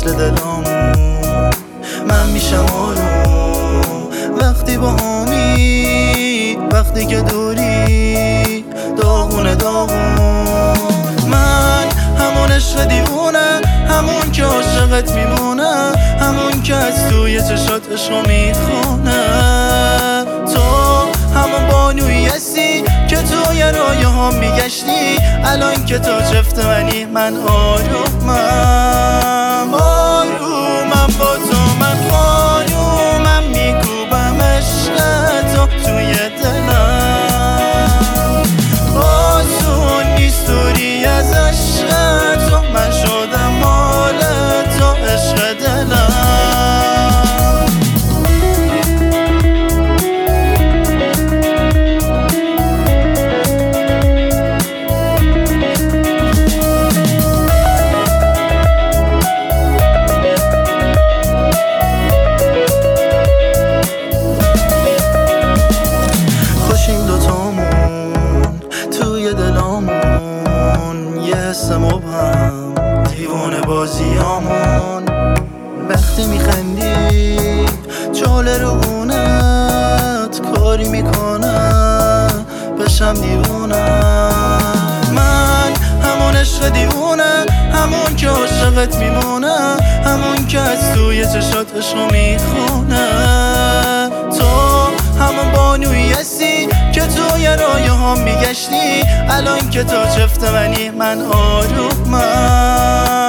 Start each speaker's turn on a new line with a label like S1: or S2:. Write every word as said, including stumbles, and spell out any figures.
S1: مثل دلامون من میشم آروم وقتی با همی، وقتی که دوری داغونه داغون. من همون عشق دیوونه، همون که عاشقت میمونه، همون که از توی چشات عشقو میخونه. تو همون بانویی هستی که توی رایه ها میگشتی، الان که تو چفت منی من آرومم آرومم با تو. من خانومم میکوبم عشق تو توی دلم، آسون نیست دوری از عشق تو. من شدم مال تو عشق دلم. دلامون یه حس مبهم، دیوانه بازیامون. وقتی میخندی چاله رو گونت کاری میکنه بشم دیوونه. من همون عشق دیوونه، همون که عاشقت میمونه، همون که از توی چشات عشقو میخونه. تو همون بانویی هستی که توی رایه ها میگشتی، الان که تو چفت منی من آرومم